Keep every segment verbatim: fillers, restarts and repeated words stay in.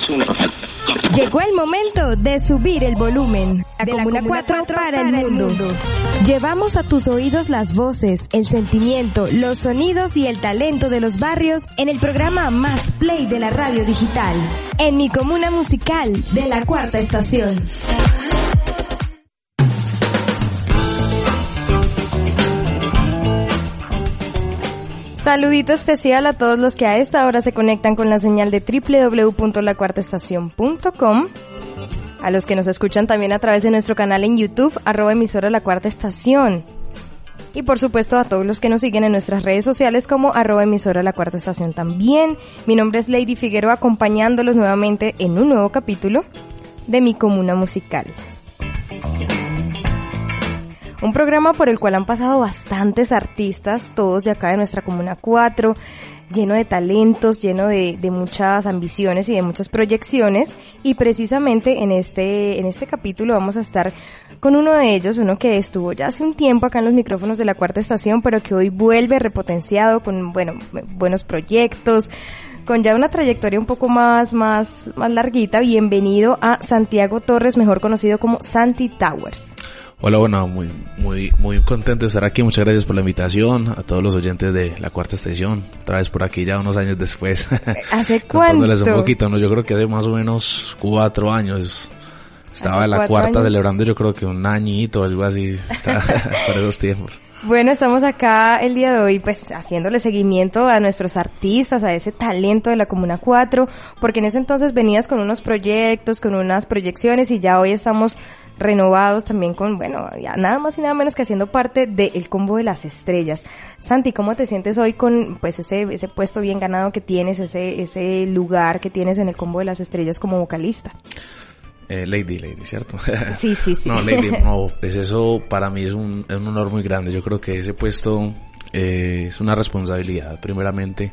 Llegó el momento de subir el volumen. La de Comuna cuatro para el mundo. Llevamos a tus oídos las voces, el sentimiento, los sonidos y el talento de los barrios en el programa Más Play de la radio digital. En mi comuna musical de la Cuarta Estación. Saludito especial a todos los que a esta hora se conectan con la señal de doble u doble u doble u punto la cuarta estación punto com, a los que nos escuchan también a través de nuestro canal en YouTube, arroba emisora La Cuarta Estación, y por supuesto a todos los que nos siguen en nuestras redes sociales como arroba emisora La Cuarta Estación también. Mi nombre es Lady Figueroa, acompañándolos nuevamente en un nuevo capítulo de Mi Comuna Musical. Un programa por el cual han pasado bastantes artistas, todos de acá de nuestra Comuna cuatro, lleno de talentos, lleno de, de muchas ambiciones y de muchas proyecciones, y precisamente en este, en este capítulo vamos a estar con uno de ellos, uno que estuvo ya hace un tiempo acá en los micrófonos de La Cuarta Estación, pero que hoy vuelve repotenciado con, bueno, buenos proyectos, con ya una trayectoria un poco más, más, más larguita. Bienvenido a Santiago Torres, mejor conocido como Santi Towers. Hola, bueno, muy, muy, muy contento de estar aquí. Muchas gracias por la invitación a todos los oyentes de La Cuarta Estación. Otra vez por aquí ya unos años después. ¿Hace cuánto? un poquito, ¿no? Yo creo que hace más o menos cuatro años. Estaba en La Cuarta años? celebrando, yo creo que un añito, algo así. Estaba por esos tiempos. Bueno, estamos acá el día de hoy pues haciéndole seguimiento a nuestros artistas, a ese talento de la Comuna cuatro, porque en ese entonces venías con unos proyectos, con unas proyecciones, y ya hoy estamos renovados también con, bueno, ya nada más y nada menos que haciendo parte del Combo de las Estrellas. Santi, ¿cómo te sientes hoy con pues ese ese puesto bien ganado que tienes, ese ese lugar que tienes en el Combo de las Estrellas como vocalista? Eh, Lady, Lady, ¿cierto? Sí, sí, sí. No, Lady, no, pues eso para mí es un, es un honor muy grande. Yo creo que ese puesto eh, es una responsabilidad, primeramente,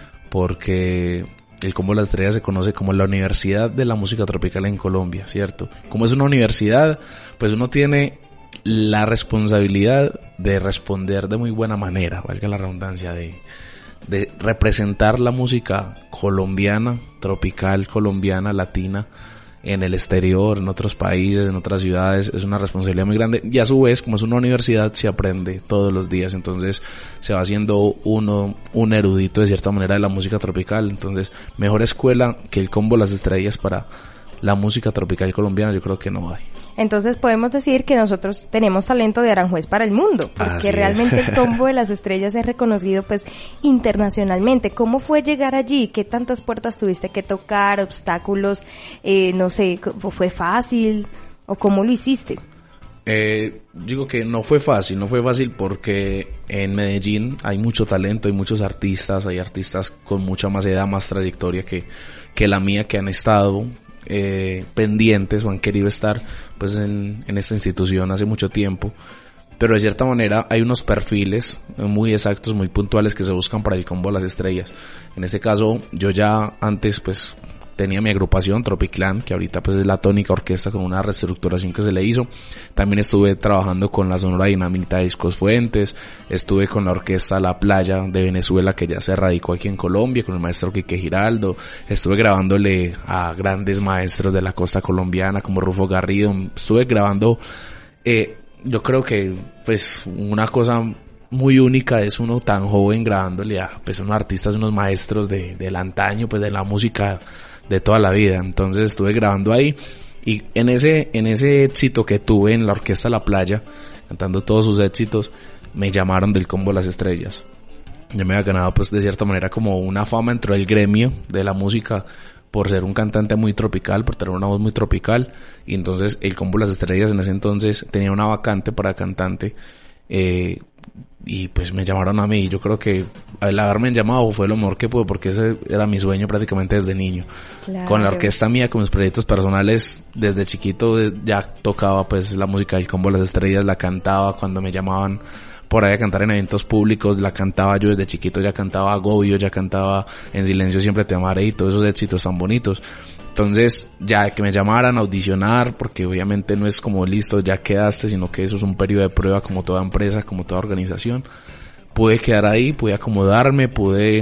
porque el Combo de las Estrellas se conoce como la Universidad de la Música Tropical en Colombia, ¿cierto? Como es una universidad, pues uno tiene la responsabilidad de responder de muy buena manera, valga la redundancia, de, de representar la música colombiana, tropical, colombiana, latina, en el exterior, en otros países, en otras ciudades. Es una responsabilidad muy grande, y a su vez, como es una universidad, se aprende todos los días, entonces se va haciendo uno un erudito de cierta manera de la música tropical. Entonces, mejor escuela que el Combo de las Estrellas para la música tropical colombiana yo creo que no hay. Entonces podemos decir que nosotros tenemos talento de Aranjuez para el mundo, porque Así realmente es. el Combo de las Estrellas es reconocido pues internacionalmente. ¿Cómo fue llegar allí? ¿Qué tantas puertas tuviste que tocar? ¿Obstáculos? Eh, no sé, ¿fue fácil? ¿O cómo lo hiciste? Eh, digo que no fue fácil, no fue fácil porque en Medellín hay mucho talento, hay muchos artistas, hay artistas con mucha más edad, más trayectoria que, que la mía, que han estado Eh, pendientes o han querido estar pues en, en esta institución hace mucho tiempo, pero de cierta manera hay unos perfiles muy exactos, muy puntuales que se buscan para el Combo de las Estrellas. En este caso yo ya antes pues tenía mi agrupación Tropiclan, que ahorita pues es la tónica orquesta con una reestructuración que se le hizo. También estuve trabajando con la Sonora Dinamita de Discos Fuentes, estuve con la orquesta La Playa de Venezuela, que ya se radicó aquí en Colombia, con el maestro Quique Giraldo. Estuve grabándole a grandes maestros de la costa colombiana como Rufo Garrido. Estuve grabando, eh, yo creo que pues una cosa muy única es uno tan joven grabándole a pues unos artistas, unos maestros de del antaño, pues de la música de toda la vida. Entonces estuve grabando ahí, y en ese en ese éxito que tuve en la orquesta La Playa, cantando todos sus éxitos, me llamaron del Combo de las Estrellas. Yo me había ganado pues de cierta manera como una fama dentro del gremio de la música por ser un cantante muy tropical, por tener una voz muy tropical, y entonces el Combo de las Estrellas en ese entonces tenía una vacante para cantante, eh, y pues me llamaron a mí. Yo creo que el haberme llamado fue lo mejor que pude, porque ese era mi sueño prácticamente desde niño. Claro. Con la orquesta mía, con mis proyectos personales, desde chiquito ya tocaba pues la música del Combo de las Estrellas, la cantaba cuando me llamaban por ahí a cantar en eventos públicos, la cantaba yo desde chiquito, ya cantaba Agobio, ya cantaba En Silencio Siempre Te Amaré y todos esos éxitos tan bonitos. Entonces, ya que me llamaran a audicionar, porque obviamente no es como listo, ya quedaste, sino que eso es un periodo de prueba como toda empresa, como toda organización. Pude quedar ahí, pude acomodarme, pude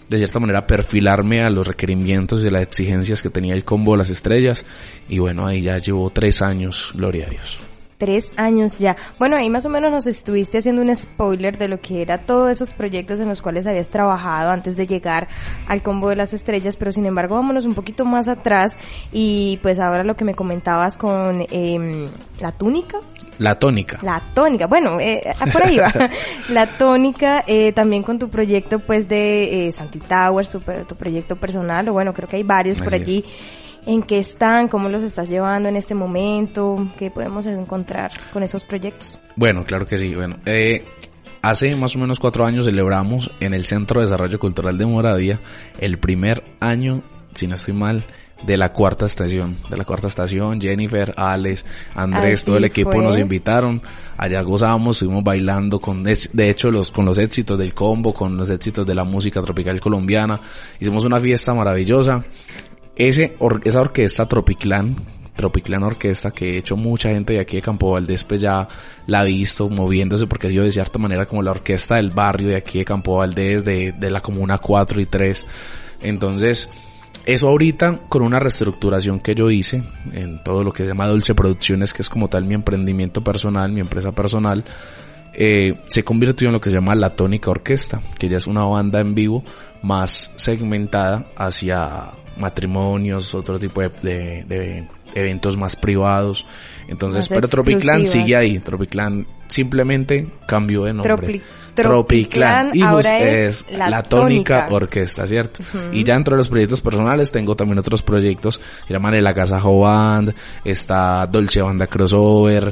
de cierta manera perfilarme a los requerimientos y las exigencias que tenía el Combo de las Estrellas, y bueno, ahí ya llevo tres años, gloria a Dios. Tres años ya. Bueno, ahí más o menos nos estuviste haciendo un spoiler de lo que era todos esos proyectos en los cuales habías trabajado antes de llegar al Combo de las Estrellas, pero sin embargo vámonos un poquito más atrás y pues ahora lo que me comentabas con eh, La Túnica. La Tónica. La Tónica, bueno, eh, por ahí va. La Tónica, eh, también con tu proyecto pues de eh, Santi Towers, tu, tu proyecto personal, o bueno, creo que hay varios por allí. ¿En qué están? ¿Cómo los estás llevando en este momento? ¿Qué podemos encontrar con esos proyectos? Bueno, claro que sí. Bueno, eh, hace más o menos cuatro años celebramos en el Centro de Desarrollo Cultural de Moravia el primer año, si no estoy mal, de la cuarta estación. De la cuarta estación, Jennifer, Alex, Andrés, Ay, todo sí, el equipo fue. Nos invitaron. Allá gozábamos, estuvimos bailando con, de hecho, los con los éxitos del Combo, con los éxitos de la música tropical colombiana. Hicimos una fiesta maravillosa. Ese, or, esa orquesta Tropiclan, Tropiclan Orquesta, que de hecho mucha gente de aquí de Campo Valdés pues ya la ha visto moviéndose, porque ha sido de cierta manera como la orquesta del barrio de aquí de Campo Valdés, de, de la comuna cuatro y tres. Entonces, eso ahorita con una reestructuración que yo hice en todo lo que se llama Dulce Producciones, que es como tal mi emprendimiento personal, mi empresa personal, eh, se convirtió en lo que se llama La Tónica Orquesta, que ya es una banda en vivo más segmentada hacia matrimonios, otro tipo de, de, de eventos más privados. Entonces, más pero Tropiclan sigue ahí. Tropiclan simplemente cambió de nombre. Tropi, Tropiclan, Tropiclan ahora es, es La, la Tónica, Tónica Orquesta, ¿cierto? Uh-huh. Y ya dentro de los proyectos personales tengo también otros proyectos que llaman el Agasajo Band, está Dolce Banda Crossover,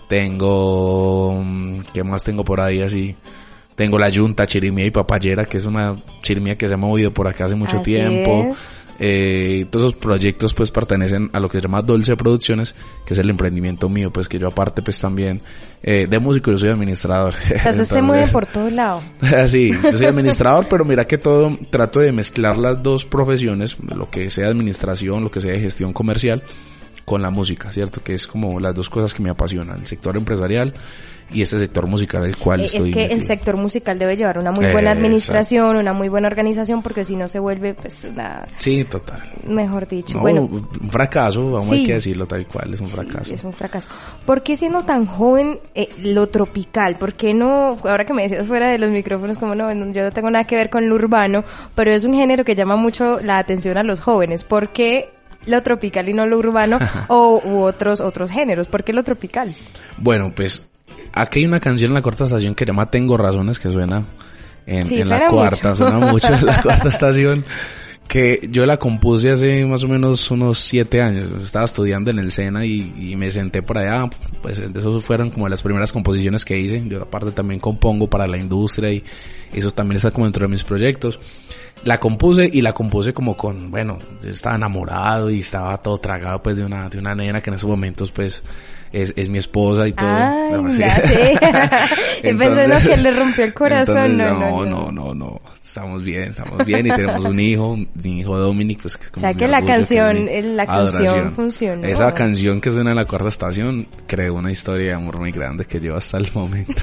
tengo, ¿qué más tengo por ahí así? Tengo la Yunta Chirimía y Papayera, que es una chirimía que se ha movido por acá hace mucho así tiempo. Es. Eh, todos esos proyectos pues pertenecen a lo que se llama Dulce Producciones, que es el emprendimiento mío, pues que yo aparte pues también eh, de músico yo soy administrador. Entonces, Entonces se mueve por todos lados. Sí, yo soy administrador, pero mira que todo trato de mezclar las dos profesiones, lo que sea administración, lo que sea gestión comercial, con la música, ¿cierto? Que es como las dos cosas que me apasionan, el sector empresarial y este sector musical el cual eh, estoy es que metido. El sector musical debe llevar una muy buena administración, Exacto. una muy buena organización, porque si no se vuelve pues una... Sí, total. Mejor dicho. No, bueno, un fracaso, vamos sí, hay que decirlo tal cual, es un fracaso. Sí, es un fracaso. ¿Por qué siendo tan joven eh, lo tropical? ¿Por qué no, ahora que me decías fuera de los micrófonos, como no, yo no tengo nada que ver con lo urbano, pero es un género que llama mucho la atención a los jóvenes? ¿Por qué lo tropical y no lo urbano o u otros otros géneros? ¿Por qué lo tropical? Bueno, pues aquí hay una canción en la cuarta estación que se llama Tengo Razones, que suena en, sí, en suena la cuarta, mucho. suena mucho en la cuarta estación, que yo la compuse hace más o menos unos siete años. Estaba estudiando en el SENA y, y me senté por allá, pues esos fueron como las primeras composiciones que hice. Yo aparte también compongo para la industria y eso también está como dentro de mis proyectos. La compuse y la compuse como con, bueno, yo estaba enamorado y estaba todo tragado pues de una de una nena que en esos momentos pues es es mi esposa y todo. Ay, no, ya sé. Pensé en que le rompió el corazón. Entonces, no, no, no, no, no, no. Estamos bien, estamos bien y tenemos un hijo, mi hijo Dominic, pues que es como o sea que la canción, que la canción adoración. funcionó. Esa canción que suena en la cuarta estación creó una historia de amor muy grande que lleva hasta el momento.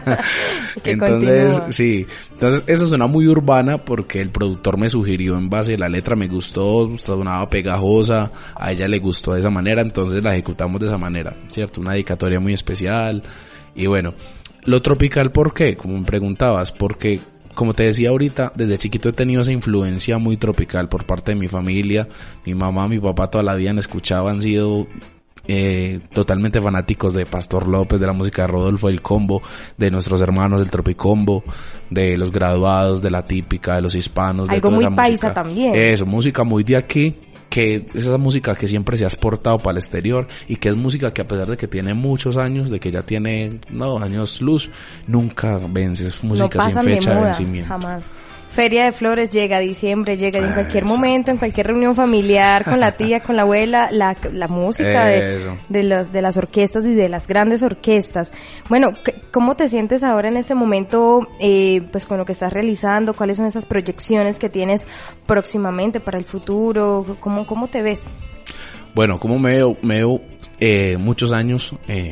Entonces, continúa. sí, entonces esa suena muy urbana porque el productor me sugirió en base a la letra, me gustó, sonaba pegajosa, a ella le gustó de esa manera, entonces la ejecutamos de esa manera, ¿cierto? Una dedicatoria muy especial y bueno, lo tropical, ¿por qué? Como me preguntabas, porque como te decía ahorita, desde chiquito he tenido esa influencia muy tropical por parte de mi familia. Mi mamá, mi papá toda la vida han escuchado, han sido eh, totalmente fanáticos de Pastor López, de la música de Rodolfo, del Combo, de nuestros hermanos del Tropicombo, de los graduados, de la típica, de los hispanos. Algo de toda muy la paisa música. También. Eso, música muy de aquí, que es esa música que siempre se ha exportado para el exterior y que es música que a pesar de que tiene muchos años, de que ya tiene no años luz, nunca vence, es música no sin fecha de, moda, de vencimiento. Jamás. Feria de Flores llega, diciembre llega, en cualquier Eso. momento, en cualquier reunión familiar, con la tía, con la abuela, la, la música de, de, los, de las orquestas y de las grandes orquestas. Bueno, ¿cómo te sientes ahora en este momento, eh, pues con lo que estás realizando? ¿Cuáles son esas proyecciones que tienes próximamente para el futuro? ¿Cómo, cómo te ves? Bueno, como me veo, me veo eh, muchos años, eh,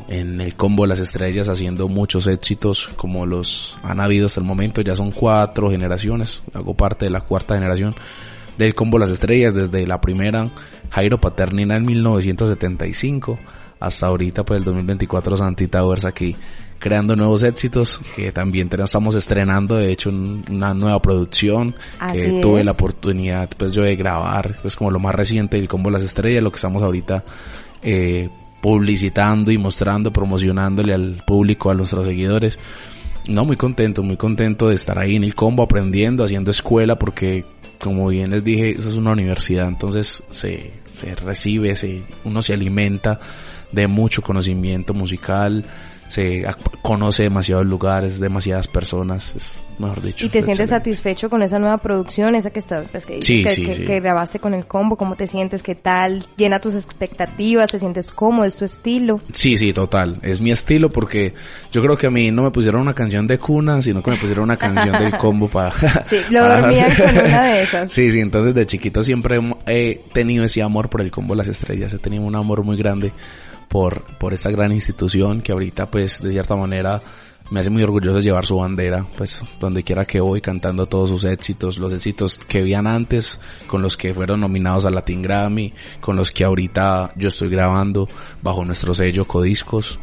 en el Combo de las Estrellas haciendo muchos éxitos como los han habido hasta el momento. Ya son cuatro generaciones, hago parte de la cuarta generación del Combo de las Estrellas, desde la primera Jairo Paternina en mil novecientos setenta y cinco hasta ahorita, pues el dos mil veinticuatro, Santi Towers aquí creando nuevos éxitos, que también estamos estrenando de hecho una nueva producción. Así que es. Tuve la oportunidad pues yo de grabar, pues como lo más reciente del Combo de las Estrellas, lo que estamos ahorita eh, publicitando y mostrando, promocionándole al público, a nuestros seguidores. No, muy contento, muy contento de estar ahí en el Combo, aprendiendo, haciendo escuela, porque como bien les dije, eso es una universidad, entonces se, se recibe, se, uno se alimenta de mucho conocimiento musical, se conoce demasiados lugares, demasiadas personas, mejor dicho. ¿Y te sientes excelente. satisfecho con esa nueva producción, esa que está, pues, que, Sí, que, sí, que, sí. que grabaste con el Combo? ¿Cómo te sientes? ¿Qué tal? ¿Llena tus expectativas? ¿Te sientes cómodo? ¿Es tu estilo? Sí, sí, total. Es mi estilo porque yo creo que a mí no me pusieron una canción de cuna, sino que me pusieron una canción del Combo para... Sí, lo dormían con una de esas. Sí, sí, entonces de chiquito siempre he tenido ese amor por el Combo de las Estrellas. He tenido un amor muy grande por por esta gran institución que ahorita pues de cierta manera me hace muy orgulloso llevar su bandera, pues donde quiera que voy, cantando todos sus éxitos, los éxitos que habían antes, con los que fueron nominados a Latin Grammy, con los que ahorita yo estoy grabando bajo nuestro sello Codiscos.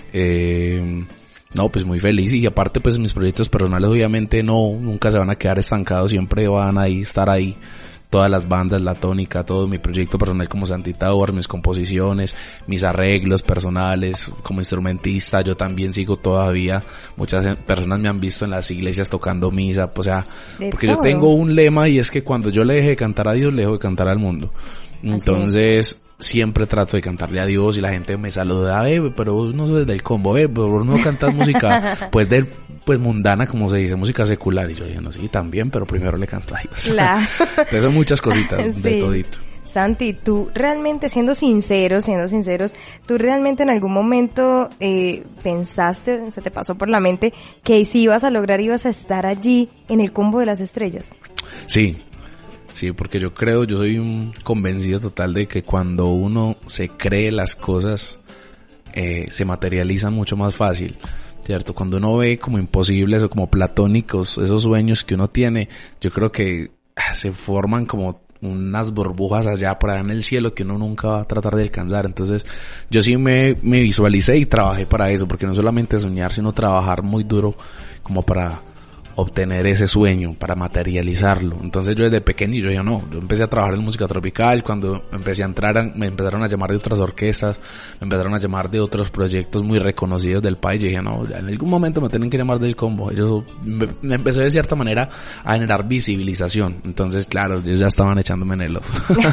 Eh, no, pues muy feliz, y aparte pues mis proyectos personales obviamente no, nunca se van a quedar estancados, siempre van a estar ahí. Todas las bandas, La Tónica, todo mi proyecto personal como Santi Towers, mis composiciones, mis arreglos personales, como instrumentista, yo también sigo todavía, muchas personas me han visto en las iglesias tocando misa, o sea, De porque todo. yo tengo un lema y es que cuando yo le deje de cantar a Dios, le dejo de cantar al mundo. Entonces, siempre trato de cantarle a Dios y la gente me saluda, eh, pero vos no sos del Combo, eh, pero vos no cantas música, pues del, pues mundana, como se dice, música secular. Y yo dije, no, sí, también, pero primero le canto a Dios. Claro. Entonces son muchas cositas Sí. de todito. Santi, tú realmente, siendo sinceros, siendo sinceros, tú realmente en algún momento eh, pensaste, se te pasó por la mente, que si ibas a lograr, ibas a estar allí en el Combo de las Estrellas. Sí, sí, porque yo creo, yo soy un convencido total de que cuando uno se cree las cosas, eh, se materializan mucho más fácil, ¿cierto? Cuando uno ve como imposibles o como platónicos esos sueños que uno tiene, yo creo que ah, se forman como unas burbujas allá por allá en el cielo que uno nunca va a tratar de alcanzar. Entonces yo sí me, me visualicé y trabajé para eso, porque no solamente soñar, sino trabajar muy duro como para obtener ese sueño, para materializarlo. Entonces yo desde pequeño, yo dije, no, yo empecé a trabajar en música tropical. Cuando empecé a entrar, me empezaron a llamar de otras orquestas, me empezaron a llamar de otros proyectos muy reconocidos del país. Yo dije, no, ya en algún momento me tienen que llamar del Combo. Ellos me, me empecé de cierta manera a generar visibilización. Entonces, claro, ellos ya estaban echándome en el ojo.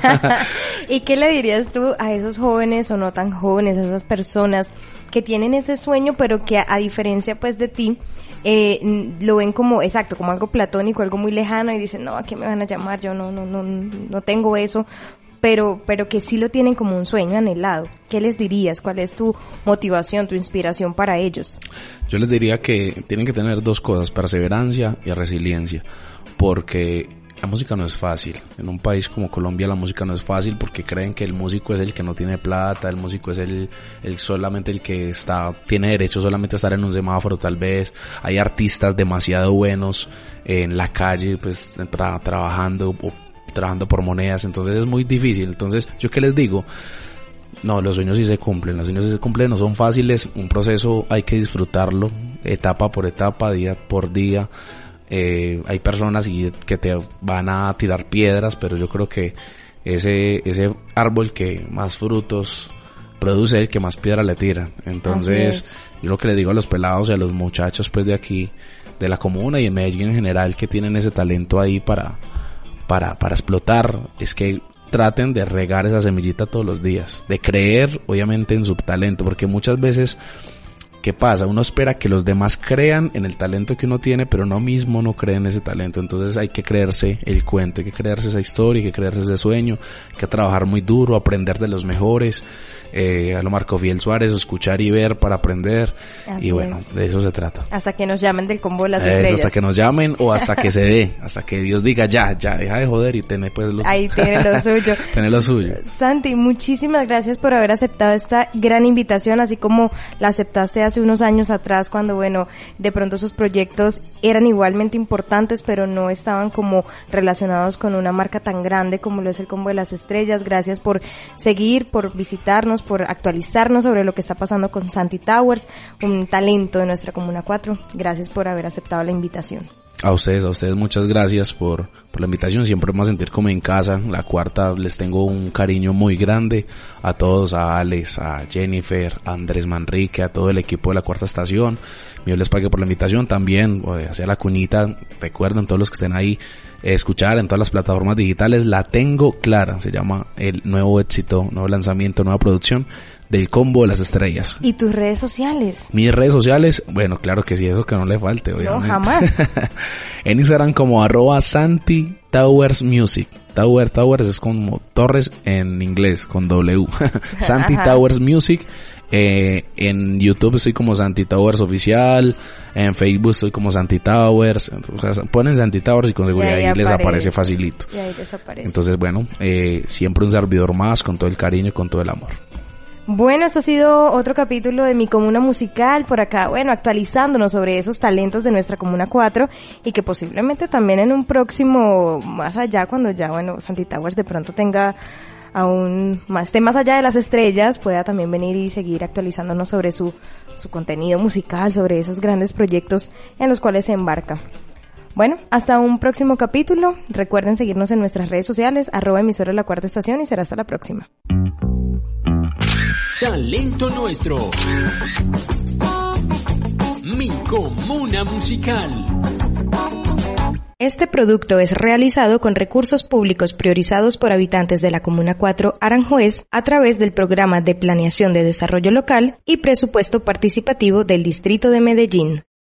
¿Y qué le dirías tú a esos jóvenes o no tan jóvenes, a esas personas que tienen ese sueño, pero que a, a diferencia pues de ti, eh, lo ven como, exacto, como algo platónico, algo muy lejano, y dicen, no, ¿a qué me van a llamar? Yo no, no, no, no tengo eso, pero, pero que sí lo tienen como un sueño anhelado. ¿Qué les dirías? ¿Cuál es tu motivación, tu inspiración para ellos? Yo les diría que tienen que tener dos cosas, perseverancia y resiliencia, porque la música no es fácil. En un país como Colombia la música no es fácil porque creen que el músico es el que no tiene plata, el músico es el, el solamente el que está, tiene derecho solamente a estar en un semáforo tal vez. Hay artistas demasiado buenos en la calle, pues tra- trabajando o trabajando por monedas, entonces es muy difícil. Entonces, ¿yo qué les digo? No, los sueños sí se cumplen, los sueños sí se cumplen, no son fáciles, un proceso hay que disfrutarlo, etapa por etapa, día por día. Eh, hay personas y que te van a tirar piedras, pero yo creo que ese ese árbol que más frutos produce es el que más piedra le tira. Entonces yo lo que le digo a los pelados y a los muchachos pues de aquí, de la comuna y en Medellín en general, que tienen ese talento ahí para para para explotar, es que traten de regar esa semillita todos los días, de creer obviamente en su talento, porque muchas veces ¿qué pasa? Uno espera que los demás crean en el talento que uno tiene, pero uno mismo no cree en ese talento. Entonces hay que creerse el cuento, hay que creerse esa historia, hay que creerse ese sueño, hay que trabajar muy duro, aprender de los mejores, eh, a lo Marco Fiel Suárez, escuchar y ver para aprender. Así y bueno, es. De eso se trata. Hasta que nos llamen del combo de las eso, estrellas. Hasta que nos llamen o hasta que se dé, hasta que Dios diga ya, ya, deja de joder y tener pues lo ahí tiene lo suyo. Tener lo suyo. Santi, muchísimas gracias por haber aceptado esta gran invitación, así como la aceptaste hace unos años atrás cuando, bueno, de pronto sus proyectos eran igualmente importantes, pero no estaban como relacionados con una marca tan grande como lo es el Combo de las Estrellas. Gracias por seguir, por visitarnos, por actualizarnos sobre lo que está pasando con Santi Towers, un talento de nuestra Comuna cuatro. Gracias por haber aceptado la invitación. A ustedes, a ustedes muchas gracias por, por la invitación. Siempre me voy a sentir como en casa. La Cuarta les tengo un cariño muy grande a todos, a Alex, a Jennifer, a Andrés Manrique, a todo el equipo de la Cuarta Estación. Dios les pague por la invitación también, hacia la cuñita. Recuerden, todos los que estén ahí, eh, escuchar en todas las plataformas digitales. La Tengo Clara, se llama el nuevo éxito, nuevo lanzamiento, nueva producción del Combo de las Estrellas. ¿Y tus redes sociales? Mis redes sociales, bueno, claro que sí, eso que no le falte, obviamente. No, jamás. En Instagram como arroba Santi Towers Music. Tower, Towers es como Torres en inglés, con W. Santi Towers Music. Eh, en YouTube estoy como Santi Towers Oficial, en Facebook estoy como Santi Towers, o sea, ponen Santi Towers y con seguridad ahí, ahí les aparece facilito. Y ahí desaparece. Entonces, bueno, eh, siempre un servidor más, con todo el cariño y con todo el amor. Bueno, esto ha sido otro capítulo de Mi Comuna Musical, por acá, bueno, actualizándonos sobre esos talentos de nuestra Comuna cuatro y que posiblemente también en un próximo, más allá, cuando ya, bueno, Santi Towers de pronto tenga aún más, esté más allá de las estrellas, pueda también venir y seguir actualizándonos sobre su, su contenido musical, sobre esos grandes proyectos en los cuales se embarca. Bueno, hasta un próximo capítulo. Recuerden seguirnos en nuestras redes sociales, arroba emisora La Cuarta Estación, y será hasta la próxima. Talento nuestro. Mi Comuna Musical. Este producto es realizado con recursos públicos priorizados por habitantes de la Comuna cuatro Aranjuez a través del Programa de Planeación de Desarrollo Local y Presupuesto Participativo del Distrito de Medellín.